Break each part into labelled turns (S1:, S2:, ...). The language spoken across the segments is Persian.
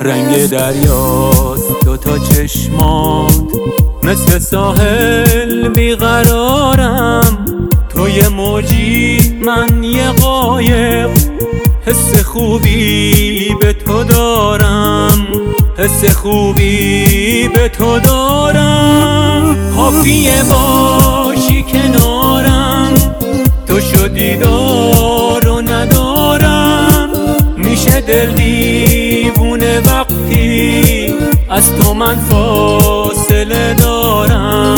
S1: رنگ دریاست دوتا چشمات، مثل ساحل بیقرارم. تو یه موجی من یه قایق، حس خوبی به تو دارم، حس خوبی به تو دارم. کافیه باشی کنارم، تو شدی دار و ندارم. میشه دل دیوونه وقتی از تو من فاصله دارم،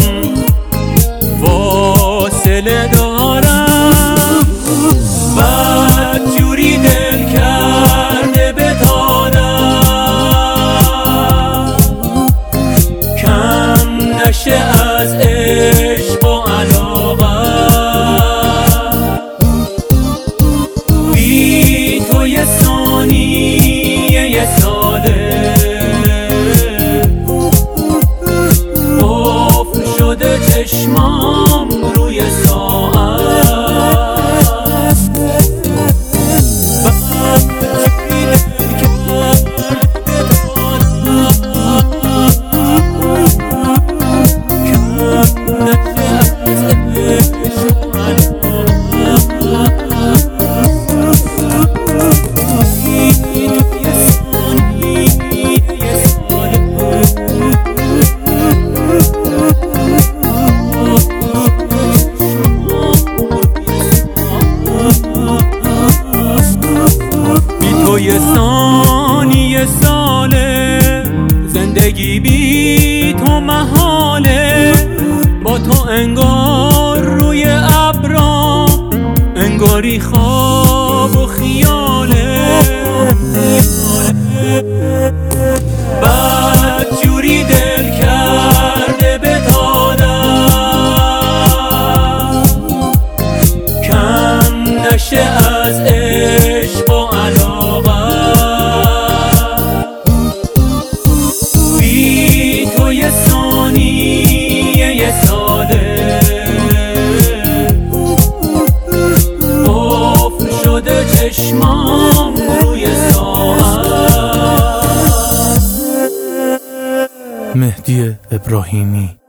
S1: فاصله دارم. بد جوری دل کرده به تادم، کم نشه از عشق و علاقه. بی تو یه ثانیه یه ساله، قفل شده چشمام روی ساعت. یه ثانیه ساله، زندگی بی تو محاله. با تو انگار روی ابرام، انگاری خواب و خیاله. بد جوری دل کرده به تادم، کم نشه از عشق و علاقه. بی تو یه ثانیه یه ساله، قفل شده چشمام روی ساعت.
S2: مهدی ابراهیمی.